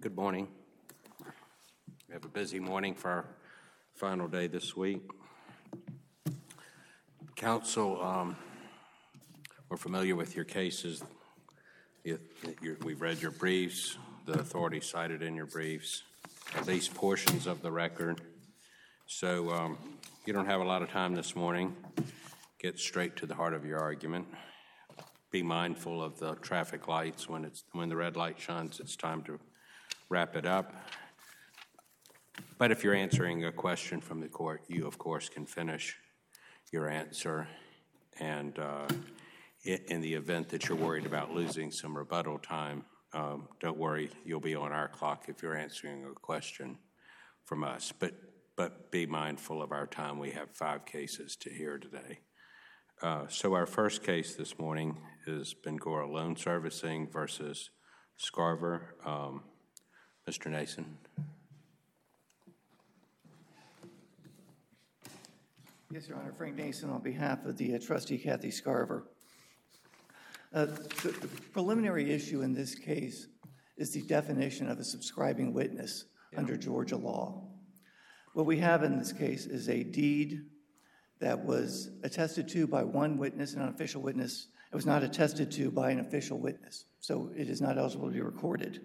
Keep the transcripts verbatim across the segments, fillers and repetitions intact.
Good morning. We have a busy morning for our final day this week. Counsel, um, we're familiar with your cases. You, we've read your briefs, the authority cited in your briefs, at least portions of the record. So um, you don't have a lot of time this morning. Get straight to the heart of your argument. Be mindful of the traffic lights. When it's when the red light shines, it's time to wrap it up. But if you're answering a question from the court, you, of course, can finish your answer. And uh, in the event that you're worried about losing some rebuttal time, um, don't worry, you'll be on our clock if you're answering a question from us. But, but be mindful of our time. We have five cases to hear today. Uh, so our first case this morning is Bangora Loan Servicing versus Scarver. Um, Mister Nason. Yes, Your Honor. Frank Nason on behalf of the uh, trustee Kathy Scarver. Uh, the, the preliminary issue in this case is the definition of a subscribing witness yeah. under Georgia law. What we have in this case is a deed that was attested to by one witness, an unofficial witness. It was not attested to by an official witness, so it is not eligible to be recorded.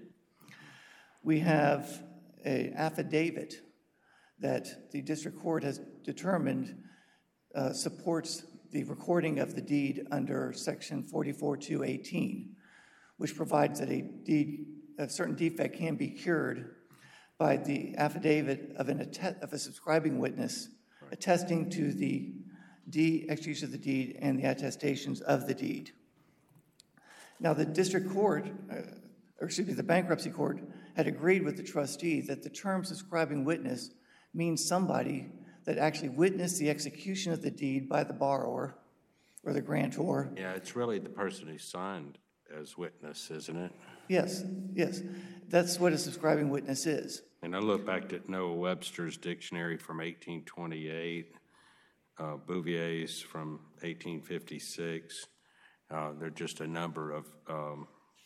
We have an affidavit that the district court has determined uh, supports the recording of the deed under section forty-four two eighteen, which provides that a deed, a certain defect can be cured by the affidavit of, an att- of a subscribing witness attesting to the deed, execution of the deed and the attestations of the deed. Now, the district court, uh, or excuse me, the bankruptcy court had agreed with the trustee that the term subscribing witness means somebody that actually witnessed the execution of the deed by the borrower or the grantor. Yeah, it's really the person who signed as witness, isn't it? Yes, yes. That's what a subscribing witness is. And I look back at Noah Webster's dictionary from eighteen twenty-eight, uh, Bouvier's from eighteen fifty-six. Uh, there are just a number of um,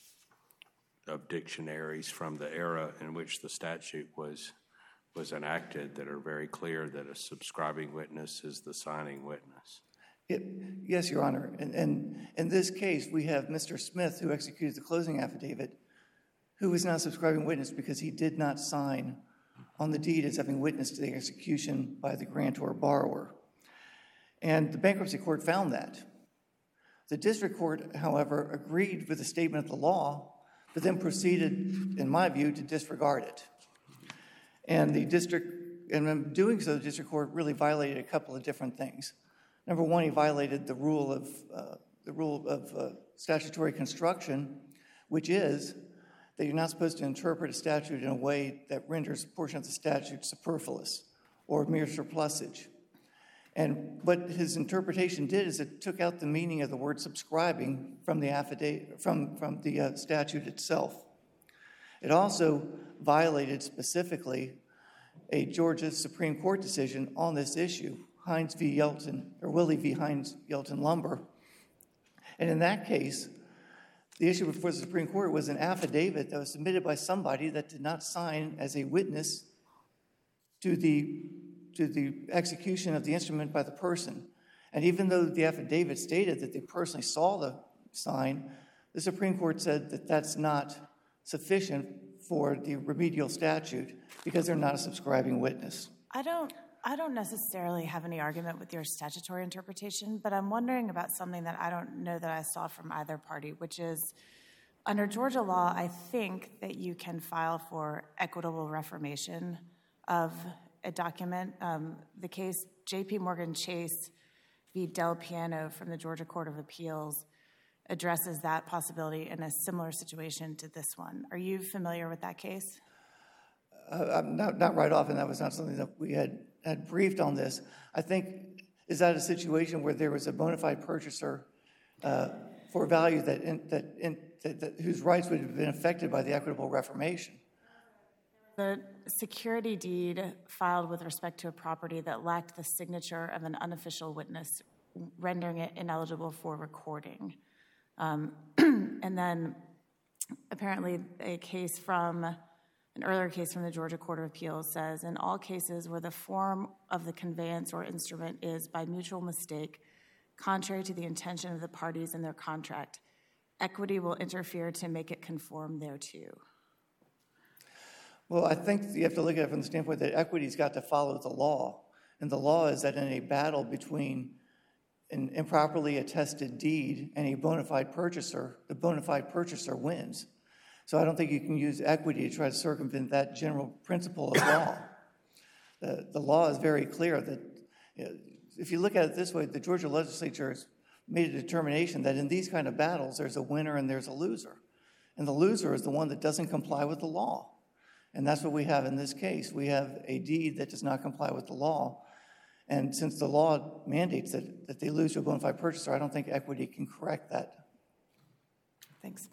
of dictionaries from the era in which the statute was was enacted that are very clear that a subscribing witness is the signing witness. It, yes, Your Honor. And, and in this case, we have Mister Smith, who executed the closing affidavit, who was not a subscribing witness because he did not sign on the deed as having witnessed the execution by the grantor borrower. And the bankruptcy court found that. The district court, however, agreed with the statement of the law, but then proceeded, in my view, to disregard it. And the district, and in doing so, the district court really violated a couple of different things. Number one, he violated the rule of uh, the rule of uh, statutory construction, which is that you're not supposed to interpret a statute in a way that renders a portion of the statute superfluous or mere surplusage. And what his interpretation did is it took out the meaning of the word subscribing from the affidavit, from, from the uh, statute itself. It also violated specifically a Georgia Supreme Court decision on this issue, Hines v. Yelton, or Willie v. Hines Yelton Lumber. And in that case, the issue before the Supreme Court was an affidavit that was submitted by somebody that did not sign as a witness to the, to the execution of the instrument by the person. And even though the affidavit stated that they personally saw the sign, the Supreme Court said that that's not sufficient for the remedial statute because they're not a subscribing witness. I don't I don't necessarily have any argument with your statutory interpretation, but I'm wondering about something that I don't know that I saw from either party, which is under Georgia law, I think that you can file for equitable reformation of a document. Um, the case J P Morgan Chase v. Del Piano from the Georgia Court of Appeals addresses that possibility in a similar situation to this one. Are you familiar with that case? Uh, I'm not, not right off, and that was not something that we had, had briefed on this. I think, is that a situation where there was a bona fide purchaser uh, for value that, in, that, in, that, that whose rights would have been affected by the equitable reformation? The security deed filed with respect to a property that lacked the signature of an unofficial witness, rendering it ineligible for recording. Um, and then apparently a case from An earlier case from the Georgia Court of Appeals says, in all cases where the form of the conveyance or instrument is by mutual mistake, contrary to the intention of the parties in their contract, equity will interfere to make it conform thereto. Well, I think you have to look at it from the standpoint that equity's got to follow the law. And the law is that in a battle between an improperly attested deed and a bona fide purchaser, the bona fide purchaser wins. So I don't think you can use equity to try to circumvent that general principle of law. The, the law is very clear that, you know, if you look at it this way, the Georgia legislature has made a determination that in these kind of battles, there's a winner and there's a loser. And the loser is the one that doesn't comply with the law. And that's what we have in this case. We have a deed that does not comply with the law. And since the law mandates that, that they lose to a bona fide purchaser, I don't think equity can correct that. Thanks.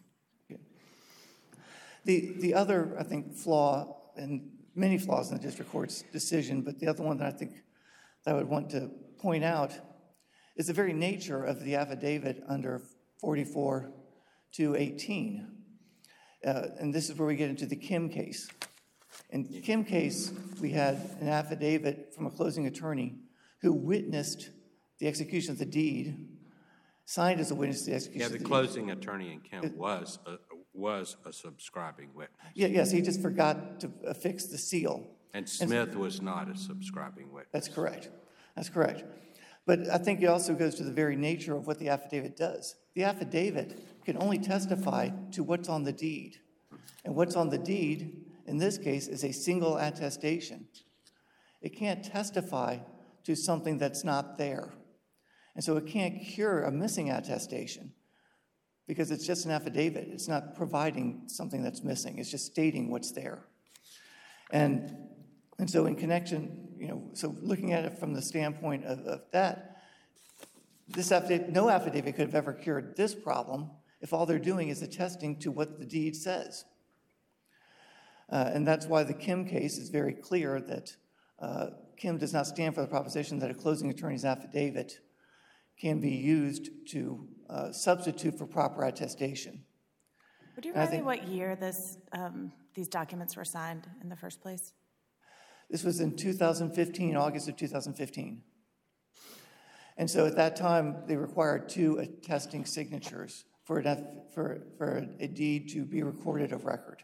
The, the other, I think, flaw, and many flaws in the district court's decision, but the other one that I think that I would want to point out is the very nature of the affidavit under forty-four two eighteen. Uh, and this is where we get into the Kim case. In the Kim case, we had an affidavit from a closing attorney who witnessed the execution of the deed, signed as a witness to the execution Yeah, of the the closing attorney in Kim was a, was a subscribing witness. deed. Yeah, yes, he just forgot to affix the seal. And Smith was not a subscribing witness. That's correct. That's correct. But I think it also goes to the very nature of what the affidavit does. The affidavit can only testify to what's on the deed. And what's on the deed, in this case, is a single attestation. It can't testify to something that's not there. And so it can't cure a missing attestation because it's just an affidavit. It's not providing something that's missing. It's just stating what's there. And, and so in connection, you know, so looking at it from the standpoint of, of that, this affidavit, no affidavit could have ever cured this problem if all they're doing is attesting to what the deed says. Uh, and that's why the Kim case is very clear that uh, Kim does not stand for the proposition that a closing attorney's affidavit can be used to uh, substitute for proper attestation. Would you And I remind me think- what year this, um, these documents were signed in the first place? This was in two thousand fifteen, August of two thousand fifteen. And so at that time, they required two attesting signatures for, an F, for, for a deed to be recorded of record.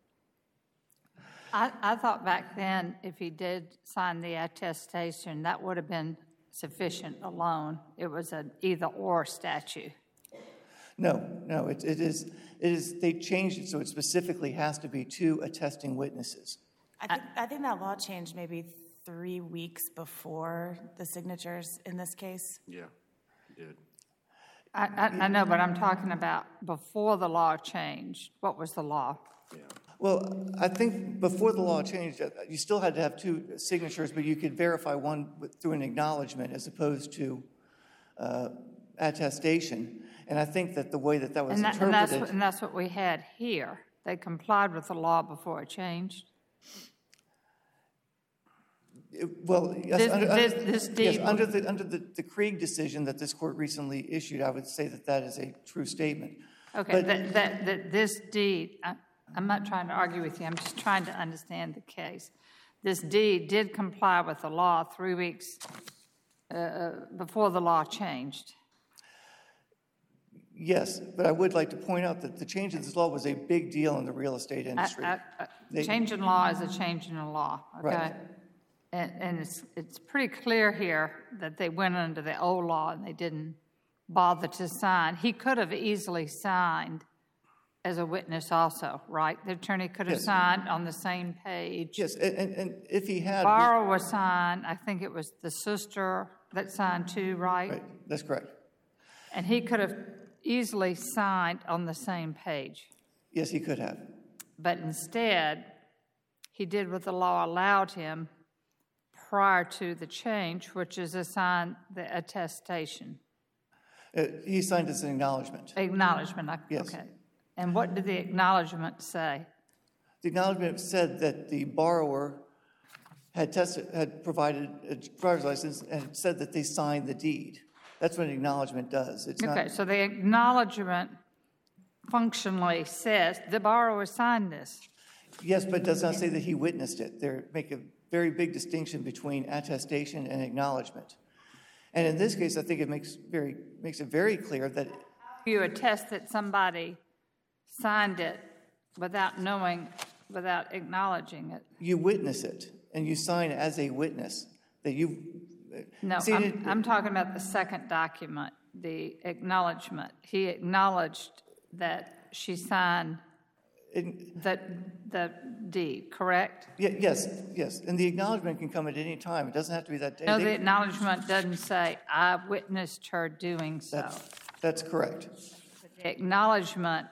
I, I thought back then, if he did sign the attestation, that would have been sufficient alone. It was an either-or statute. No, no, it, it is, it is, they changed it so it specifically has to be two attesting witnesses. I think, I think that law changed maybe three weeks before the signatures in this case. Yeah, it did. I, I, I know, but I'm talking about before the law changed. What was the law? Yeah. Well, I think before the law changed, uh, you still had to have two signatures, but you could verify one with, through an acknowledgement as opposed to uh, attestation. And I think that the way that that was And, that, and, that's, interpreted... what- and that's what we had here. They complied with the law before it changed. It- Well, yes, This- under, this- under- this yes, deed- under the under the, the Krieg decision that this court recently issued, I would say that that is a true statement. Okay, But- that, that, that this deed, I, I'm not trying to argue with you, I'm just trying to understand the case. This deed did comply with the law three weeks uh, before the law changed. Yes, but I would like to point out that the change of this law was a big deal in the real estate I- industry. I- I- They- Change in law is a change in the law, okay? Right. And, and it's, it's pretty clear here that they went under the old law and they didn't bother to sign. He could have easily signed as a witness also, right? The attorney could have Yes. signed on the same page. Yes, and, and, and if he had... Borrower signed, I think it was the sister that signed too, right? Right, that's correct. And he could have easily signed on the same page. Yes, he could have. But instead, he did what the law allowed him prior to the change, which is assign the attestation. Uh, he signed as an acknowledgement. Acknowledgement, I- Yes. okay. And what did the acknowledgement say? The acknowledgement said that the borrower had tested, had provided a driver's license and said that they signed the deed. That's what an acknowledgement does. It's Okay, not... so the acknowledgement functionally says the borrower signed this. Yes, but it does not say that he witnessed it. They make a very big distinction between attestation and acknowledgement. And in this case, I think it makes very makes it very clear that You attest that somebody signed it without knowing, without acknowledging it. you witness it and you sign as a witness that you. No, See, I'm, it- I'm talking about the second document, the acknowledgement. He acknowledged that she signed it- the, the deed, correct? Ye- Yes, yes, and the acknowledgement can come at any time. It doesn't have to be that day. No, They- the acknowledgement doesn't say, I witnessed her doing so. That's, that's correct. The acknowledgement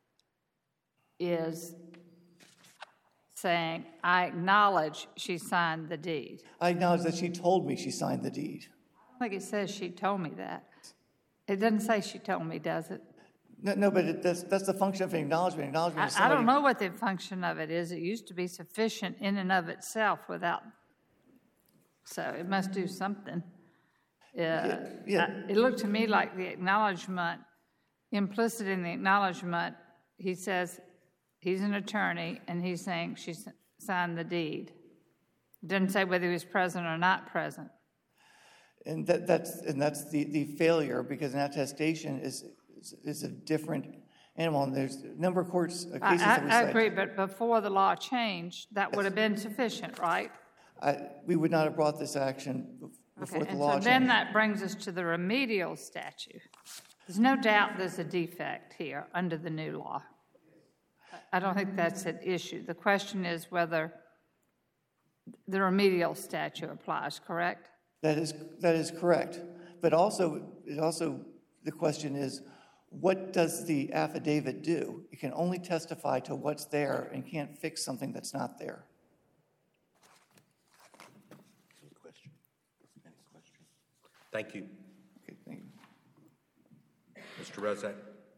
is saying, I acknowledge she signed the deed. I acknowledge that she told me she signed the deed. I think it says she told me that. It doesn't say she told me, does it? No, no, but it, that's, that's the function of an acknowledgement. Acknowledgement I, is I somebody. don't know what the function of it is. It used to be sufficient in and of itself without, so it must do something. Uh, yeah. I- It looked to me like the acknowledgement, implicit in the acknowledgement, he says he's an attorney and he's saying she s- signed the deed. It doesn't say whether he was present or not present. And that, that's, and that's the, the failure, because an attestation is, is, is a different animal, and there's a number of courts, uh, I, cases that we I, I cite. agree, but before the law changed, that would have been sufficient, right? I, we would not have brought this action bef- before Okay, the and law so changed. then that brings us to the remedial statute. There's no doubt there's a defect here under the new law. I don't think that's an issue. The question is whether the remedial statute applies, correct? That is, that is correct. But also, it also, the question is, what does the affidavit do? It can only testify to what's there and can't fix something that's not there. Any question? Any question? Thank you. Okay, thank you. Mister Rozak?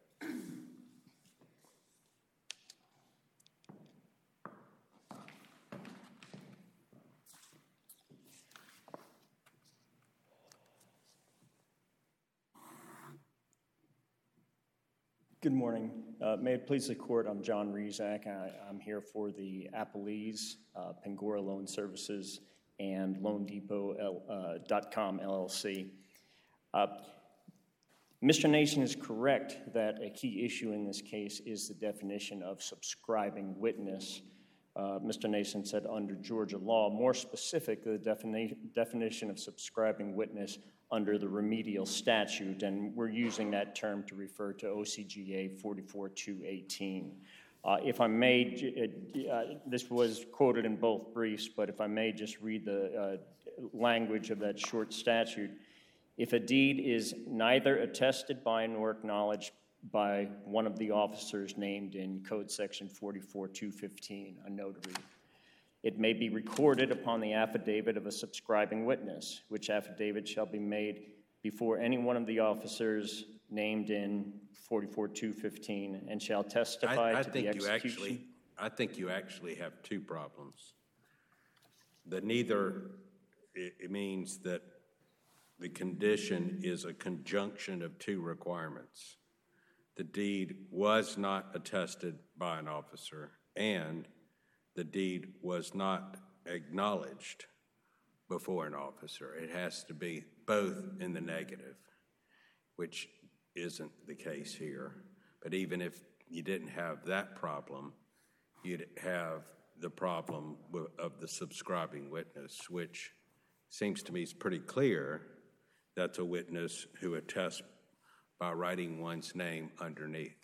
Good morning. Uh, May it please the court, I'm John Rezac. I, I'm here for the Appalese, uh, Pangora Loan Services, and Loan Depot L, uh, dot com L L C. Uh, Mister Nason is correct that a key issue in this case is the definition of subscribing witness. Uh, Mister Nason said under Georgia law, more specific, the defini- definition of subscribing witness under the remedial statute, and we're using that term to refer to O C G A forty-four two eighteen. Uh, if I may, uh, this was quoted in both briefs, but if I may just read the uh, language of that short statute. If a deed is neither attested by nor acknowledged by one of the officers named in Code Section forty-four two fifteen, a notary, it may be recorded upon the affidavit of a subscribing witness, which affidavit shall be made before any one of the officers named in forty-four two fifteen and shall testify I, I to the think you execution. actually, I think you actually have two problems. The neither, it, it means that the condition is a conjunction of two requirements. The deed was not attested by an officer, and the deed was not acknowledged before an officer. It has to be both in the negative, which isn't the case here. But even if you didn't have that problem, you'd have the problem of the subscribing witness, which seems to me is pretty clear. That's a witness who attests by writing one's name underneath.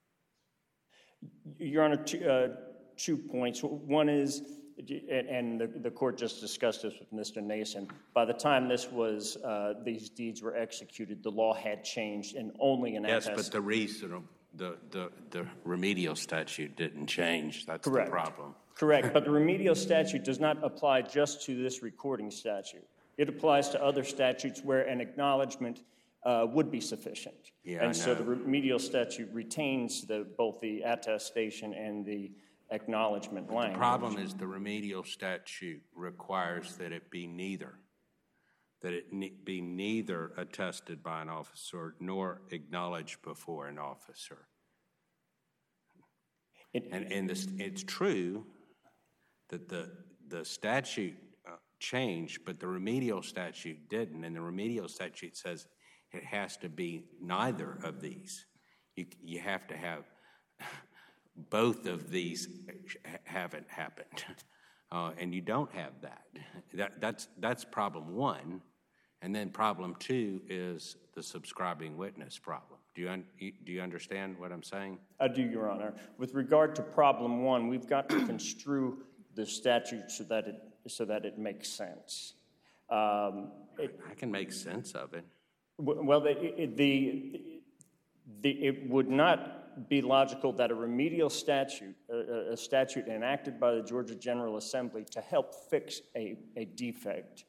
Your Honor, two, uh, two points. One is, and, and the, the court just discussed this with Mister Nason, by the time this was, uh, these deeds were executed, the law had changed and only an Yes, attest. but the reason, the, the, the remedial statute didn't change. That's Correct. the problem. Correct, but the remedial statute does not apply just to this recording statute. It applies to other statutes where an acknowledgement uh, would be sufficient. Yeah, I and so know. the remedial statute retains the, both the attestation and the acknowledgement language. The problem is the remedial statute requires that it be neither, that it ne- be neither attested by an officer nor acknowledged before an officer. It, And, and this, it's true that the, the statute uh, changed, but the remedial statute didn't. And the remedial statute says it has to be neither of these. You, you have to have both of these haven't happened. Uh, and you don't have that. that. That's that's problem one. And then problem two is the subscribing witness problem. Do you, un, do you understand what I'm saying? I do, Your Honor. With regard to problem one, we've got to construe the statute so that it so that it makes sense. Um, it, I can make sense of it. Well, the, it, the, the, it would not be logical that a remedial statute, a, a statute enacted by the Georgia General Assembly to help fix a, a defect,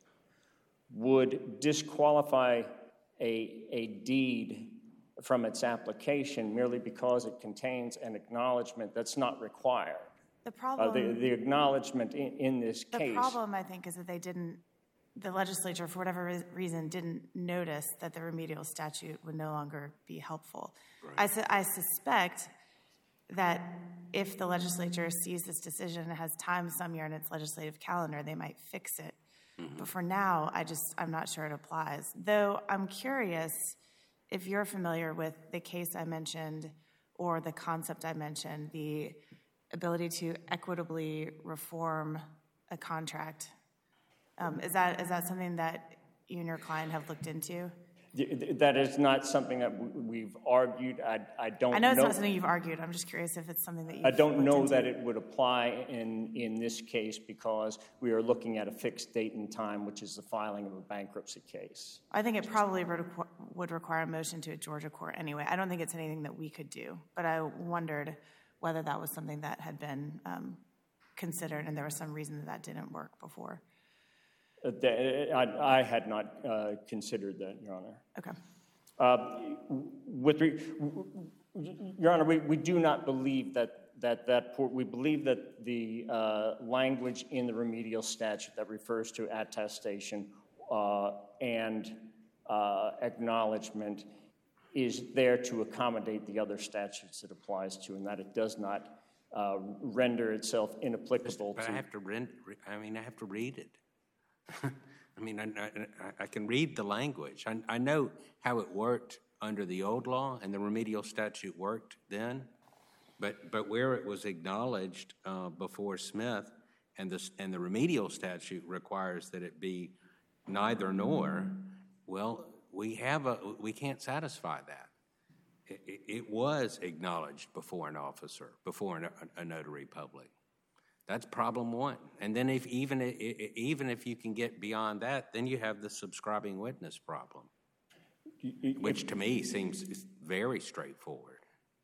would disqualify a, a deed from its application merely because it contains an acknowledgement that's not required. The problem, uh, the, the acknowledgement in, in this the case. The problem, I think, is that they didn't, the legislature, for whatever re- reason, didn't notice that the remedial statute would no longer be helpful. Right. I, su- I suspect that if the legislature sees this decision and has time some year in its legislative calendar, they might fix it. Mm-hmm. But for now, I just, I'm not sure it applies. Though I'm curious if you're familiar with the case I mentioned or the concept I mentioned, the ability to equitably reform a contract. Um, is that is that something that you and your client have looked into? That is not something that we've argued. I, I don't know. I know it's not something you've argued. I'm just curious if it's something that you've I don't know into. that it would apply in, in this case because we are looking at a fixed date and time, which is the filing of a bankruptcy case. I think it probably would require a motion to a Georgia court anyway. I don't think it's anything that we could do, but I wondered whether that was something that had been um, considered and there was some reason that that didn't work before. Uh, I, I had not uh, considered that, Your Honor. Okay. Uh, with re- Your Honor, we, we do not believe that that that port, we believe that the uh, language in the remedial statute that refers to attestation uh, and uh, acknowledgement is there to accommodate the other statutes it applies to, and that it does not uh, render itself inapplicable. But to... I have to rend, I mean, I have to read it. I mean, I, I, I can read the language. I, I know how it worked under the old law, and the remedial statute worked then. But but where it was acknowledged uh, before Smith, and the and the remedial statute requires that it be neither nor. Well, we have a we can't satisfy that. It, it, it was acknowledged before an officer, before an, a notary public. That's problem one. And then if even even if you can get beyond that, then you have the subscribing witness problem, which to me seems very straightforward.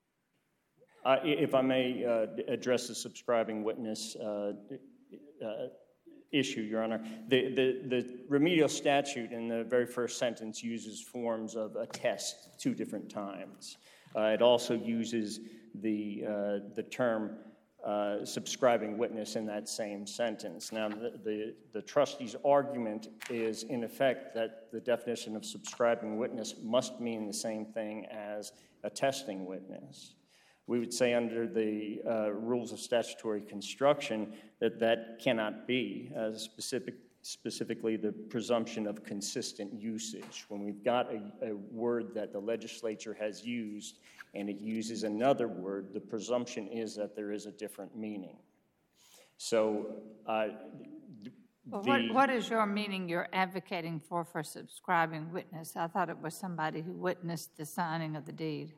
Uh, if I may uh, address the subscribing witness uh, uh, issue, Your Honor, the, the, the remedial statute in the very first sentence uses forms of attest two different times. Uh, it also uses the uh, the term Uh, subscribing witness in that same sentence. Now, the, the, the trustee's argument is, in effect, that the definition of subscribing witness must mean the same thing as attesting witness. We would say under the uh, rules of statutory construction that that cannot be, uh, specific, specifically the presumption of consistent usage. When we've got a, a word that the legislature has used and it uses another word, the presumption is that there is a different meaning. So, uh, well, the, what, what is your meaning you're advocating for for subscribing witness? I thought it was somebody who witnessed the signing of the deed.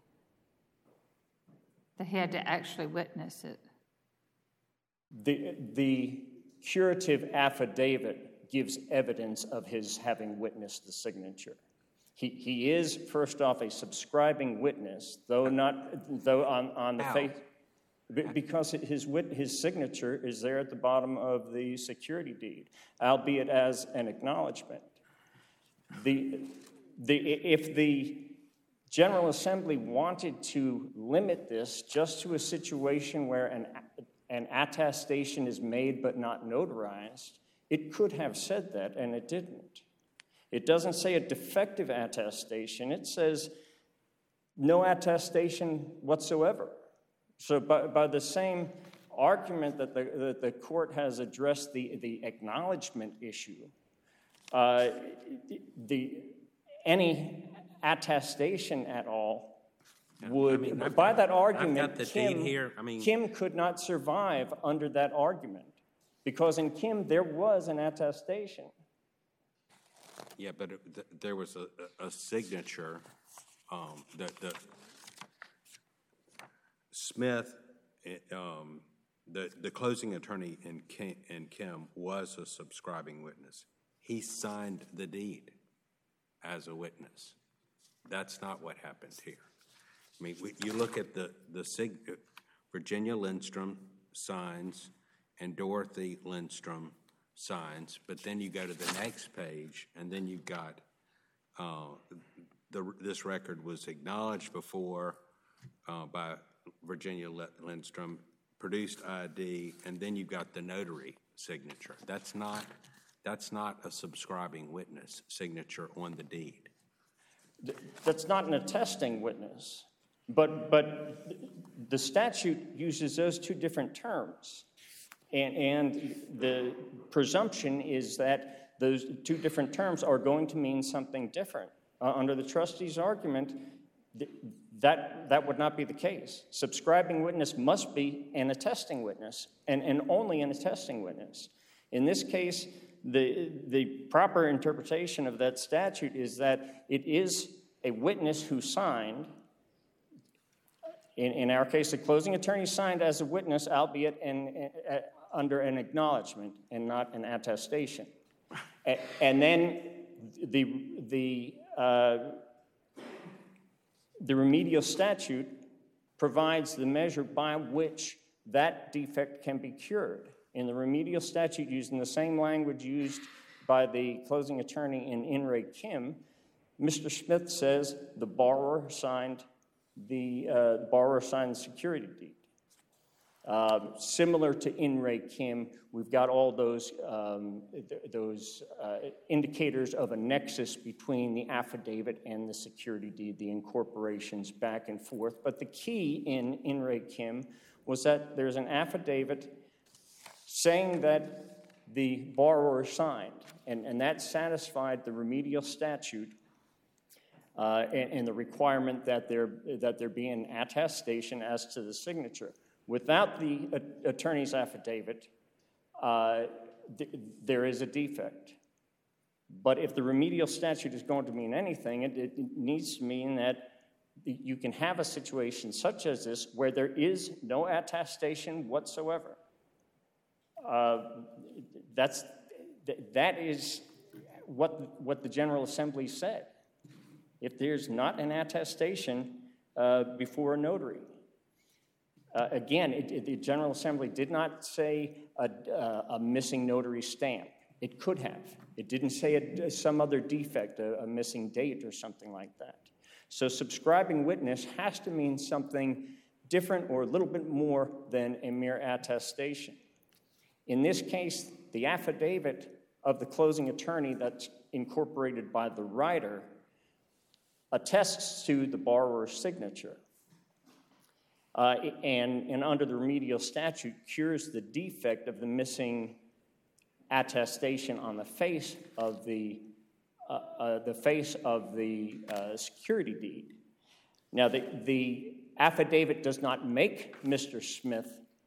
They had to actually witness it. The, the curative affidavit gives evidence of his having witnessed the signature. He he is, first off, a subscribing witness, though not though on, on the face, because his wit, his signature is there at the bottom of the security deed, albeit as an acknowledgement. The the if the General Assembly wanted to limit this just to a situation where an an attestation is made but not notarized, it could have said that, and it didn't. It doesn't say a defective attestation. It says no attestation whatsoever So by, by the same argument that the, that the court has addressed the, the acknowledgement issue, uh, the, any attestation at all would, I mean, I've by got- that I've argument, got the Kim, deed here. I mean- Kim could not survive under that argument, because in Kim there was an attestation. Yeah, but it- th- there was a, a a signature, um, that, the Smith, eh, um, the, the closing attorney in Kim, in Kim was a subscribing witness. He signed the deed as a witness. That's not what happened here. I mean, we, you look at the, the sig, Virginia Lindstrom signs and Dorothy Lindstrom signs, but then you go to the next page, and then you've got uh, the, this record was acknowledged before uh, by Virginia Lindstrom, produced I D, and then you've got the notary signature. That's not, that's not a subscribing witness signature on the deed. That's not an attesting witness, but, but the statute uses those two different terms. And, and the presumption is that those two different terms are going to mean something different. Uh, under the trustee's argument, th that, that would not be the case. Subscribing witness must be an attesting witness, and, and only an attesting witness. In this case, the, the proper interpretation of that statute is that it is a witness who signed. In, in our case, the closing attorney signed as a witness, albeit in, in, uh, under an acknowledgement and not an attestation. A, and then the, the, uh, the remedial statute provides the measure by which that defect can be cured. In the remedial statute, using the same language used by the closing attorney in In re Kim, Mister Smith says the borrower signed the uh, borrower signed the security deed. Uh, similar to In re Kim, we've got all those um, th those uh, indicators of a nexus between the affidavit and the security deed, the incorporations back and forth. But the key in In re Kim was that there's an affidavit saying that the borrower signed, and, and that satisfied the remedial statute uh, and, and the requirement that there, that there be an attestation as to the signature. Without the uh, attorney's affidavit, uh, th there is a defect. But if the remedial statute is going to mean anything, it, it needs to mean that you can have a situation such as this where there is no attestation whatsoever. Uh, that's, th that is what, what the General Assembly said. If there's not an attestation uh, before a notary. Uh, again, it, it, the General Assembly did not say a, uh, a missing notary stamp. It could have. It didn't say a, some other defect, a, a missing date or something like that. So subscribing witness has to mean something different or a little bit more than a mere attestation. In this case, the affidavit of the closing attorney that's incorporated by the writer attests to the borrower's signature. Uh, and, and under the remedial statute, cures the defect of the missing attestation on the face of the, uh, uh, the face of the uh, security deed. Now, the, the affidavit does not make Mister Smith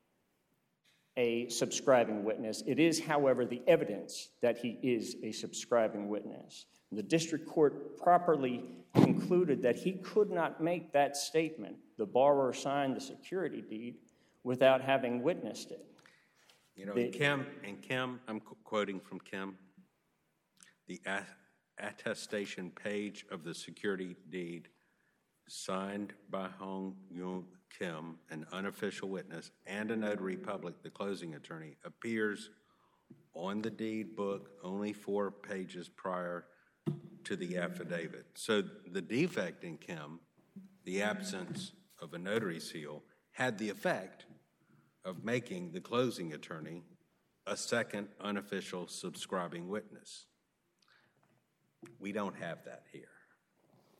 a subscribing witness. It is, however, the evidence that he is a subscribing witness. The district court properly concluded that he could not make that statement, the borrower signed the security deed, without having witnessed it. You know, The- in Kim, in Kim, I'm qu- quoting from Kim, the a- attestation page of the security deed signed by Hong Yoon Kim, an unofficial witness, and a notary public, the closing attorney, appears on the deed book only four pages prior to the affidavit. So the defect in Kim, the absence of a notary seal, had the effect of making the closing attorney a second unofficial subscribing witness. We don't have that here.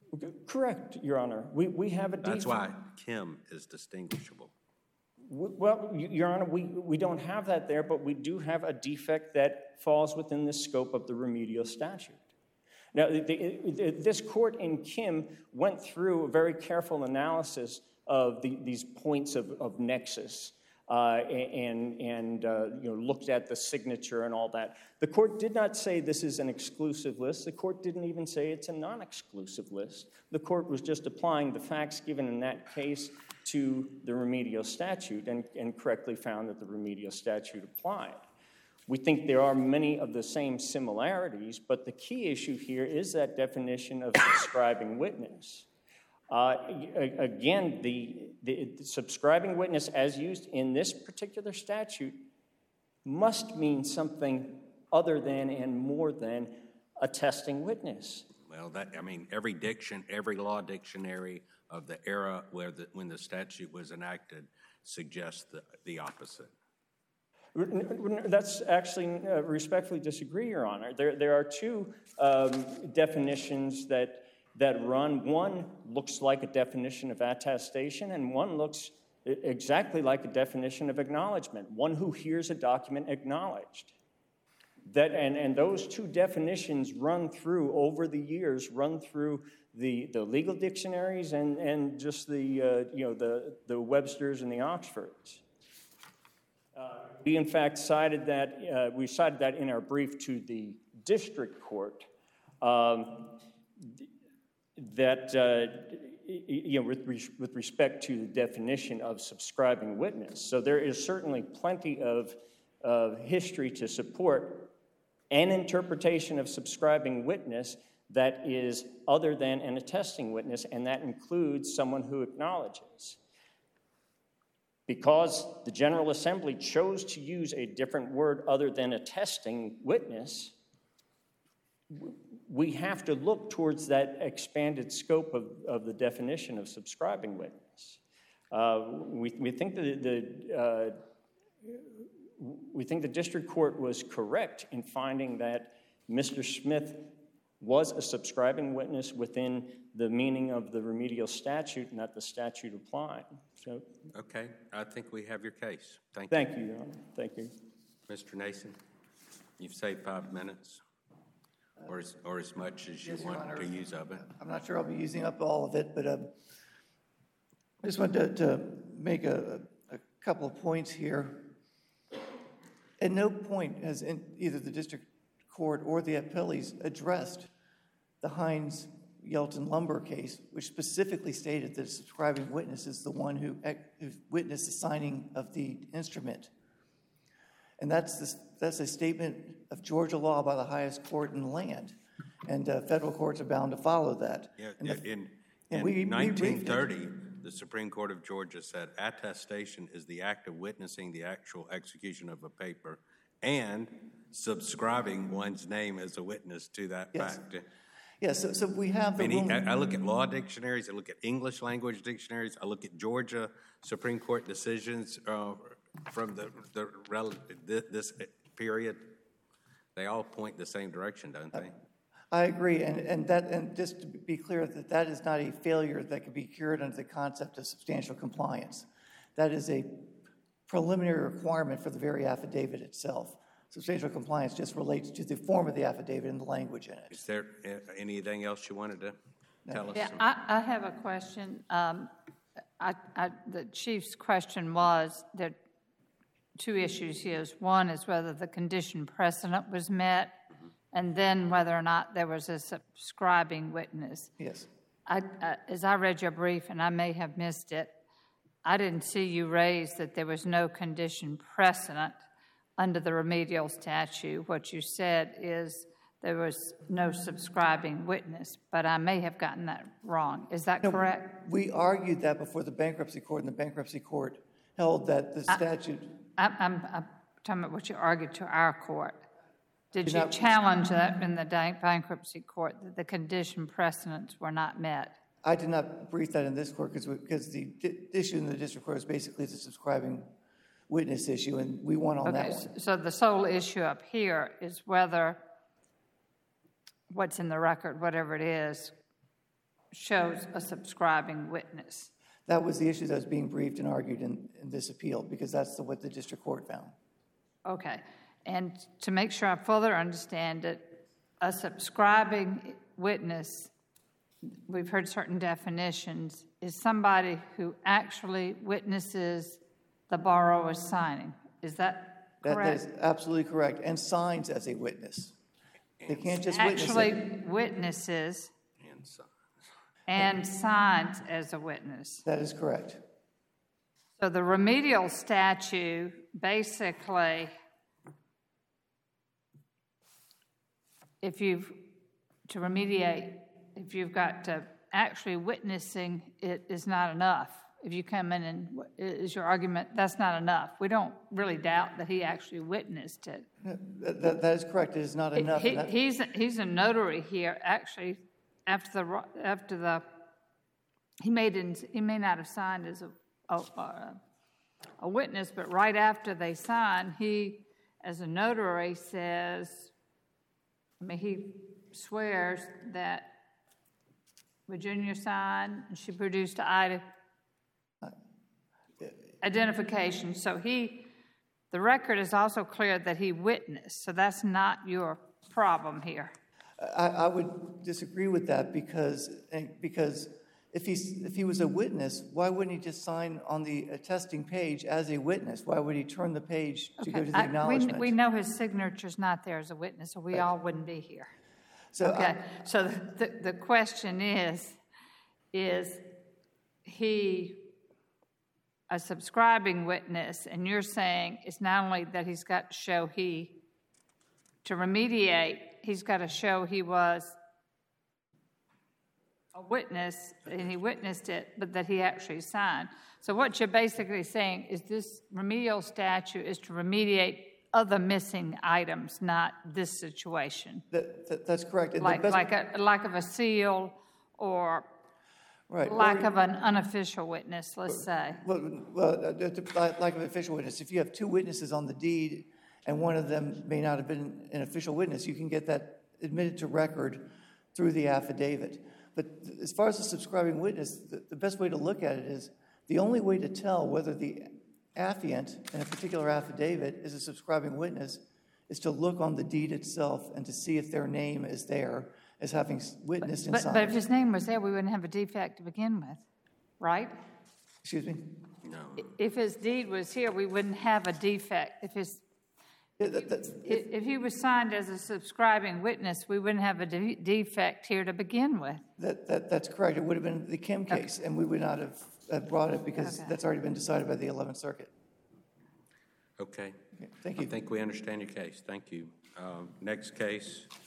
Correct, Your Honor. We, we have a defect. That's why Kim is distinguishable. Well, Your Honor, we, we don't have that there, but we do have a defect that falls within the scope of the remedial statute. Now, the, the, this court in Kim went through a very careful analysis of the, these points of, of nexus uh, and, and uh, you know, looked at the signature and all that. The court did not say this is an exclusive list. The court didn't even say it's a non-exclusive list. The court was just applying the facts given in that case to the remedial statute and, and correctly found that the remedial statute applied. We think there are many of the same similarities, but the key issue here is that definition of subscribing witness. Uh, again, the, the, the subscribing witness as used in this particular statute must mean something other than and more than attesting witness. Well, that, I mean, every diction, every law dictionary of the era where the, when the statute was enacted suggests the, the opposite. That's actually, uh, respectfully disagree, Your Honor. There, there are two um, definitions that, that run. One looks like a definition of attestation, and one looks exactly like a definition of acknowledgement, one who hears a document acknowledged. That, and, and those two definitions run through, over the years, run through the, the legal dictionaries and, and just the, uh, you know, the, the Websters and the Oxfords. Uh, we, in fact, cited that, uh, we cited that in our brief to the district court, um, that, uh, you know, with, with respect to the definition of subscribing witness. So there is certainly plenty of, of history to support an interpretation of subscribing witness that is other than an attesting witness, and that includes someone who acknowledges. Because the General Assembly chose to use a different word other than attesting witness, we have to look towards that expanded scope of, of the definition of subscribing witness. Uh, we, we think that the uh, we think the district court was correct in finding that Mister Smith was a subscribing witness within the meaning of the remedial statute and that the statute applied. So, okay, I think we have your case. Thank you. Thank you, Your Honor. Thank you. Mister Nason, you've saved five minutes, or as, or as much as you Yes, Your want Honor. to use of it. I'm not sure I'll be using up all of it, but um, I just wanted to, to make a, a couple of points here. At no point has in either the district court or the appellees addressed the Hines Yelton lumber case, which specifically stated that a subscribing witness is the one who, who witnessed the signing of the instrument. And that's, this, that's a statement of Georgia law by the highest court in the land. And uh, federal courts are bound to follow that. Yeah, and the, in and in we, nineteen thirty, the Supreme Court of Georgia said attestation is the act of witnessing the actual execution of a paper and subscribing one's name as a witness to that Yes. fact. Yeah, so, so we have the I, mean, Roman- I, I look at law dictionaries, I look at English language dictionaries, I look at Georgia Supreme Court decisions uh, from the, the rel- this period. They all point the same direction, don't they? I agree, and, and that, and just to be clear, that that is not a failure that can be cured under the concept of substantial compliance. That is a preliminary requirement for the very affidavit itself. Substantial compliance just relates to the form of the affidavit and the language in it. Is there uh, anything else you wanted to tell us? Yeah, I, I have a question. Um, I, I, the chief's question was that two issues here. One is whether the condition precedent was met, and then whether or not there was a subscribing witness. Yes. I, I, as I read your brief, and I may have missed it, I didn't see you raise that there was no condition precedent under the remedial statute. What you said is there was no subscribing witness, but I may have gotten that wrong. Is that No, correct? We argued that before the bankruptcy court, and the bankruptcy court held that the statute. I, I'm, I'm talking about what you argued to our court. Did Did you not- challenge that in the da- bankruptcy court, that the condition precedents were not met? I did not brief that in this court because because the di- issue in the district court is basically the subscribing witness issue, and we won on Okay, that s- one. so the sole issue up here is whether what's in the record, whatever it is, shows a subscribing witness. That was the issue that was being briefed and argued in, in this appeal, because that's the, what the district court found. Okay. And to make sure I further understand it, a subscribing witness, we've heard certain definitions, is somebody who actually witnesses the borrower's signing. Is that That, that correct? is absolutely correct, and signs as a witness. They can't just witness Actually it. witnesses And so, and signs as a witness. That is correct. So the remedial statute basically, if you've, to remediate, if you've got to actually witnessing it is not enough. If you come in and, is your argument, that's not enough. We don't really doubt that he actually witnessed it. That, that, that is correct. It is not enough. He, and that- he's, he's a notary here, actually, after the, after the, he may didn't, he may not have signed as a, a, a witness, but right after they sign, he, as a notary, says, I mean, he swears that Virginia signed, and she produced Ida identification. So he, the record is also clear that he witnessed. So that's not your problem here. I, I would disagree with that because, because if he's, if he was a witness, why wouldn't he just sign on the attesting page as a witness? Why would he turn the page to go to the I- we- acknowledgement? We know his signature's not there as a witness, or we all wouldn't be here. So I- Okay, so the, the, the question is, is he a subscribing witness? And you're saying it's not only that he's got to show he, to remediate, he's got to show he was a witness, and he witnessed it, but that he actually signed. So what you're basically saying is this remedial statute is to remediate other missing items, not this situation. that, that, that's correct. And the Like, best- like a lack of a seal or right. lack or- of an unofficial witness, let's say. Well, well, uh, the- like like an official witness, if you have two witnesses on the deed and one of them may not have been an official witness, you can get that admitted to record through the affidavit. But as far as the subscribing witness, the, the best way to look at it is the only way to tell whether the affiant in a particular affidavit is a subscribing witness is to look on the deed itself and to see if their name is there as having witnessed and But, signed. but if his name was there, we wouldn't have a defect to begin with, right? Excuse me? no. If his deed was here, we wouldn't have a defect. If his, Yeah, that- that's- if if he was signed as a subscribing witness, we wouldn't have a de- defect here to begin with. That, that, that's correct. It would have been the Kim case, and we would not have, have brought it because Okay. that's already been decided by the eleventh Circuit. Okay. Okay, Thank I you. think we understand your case. Thank you. Um, Next case.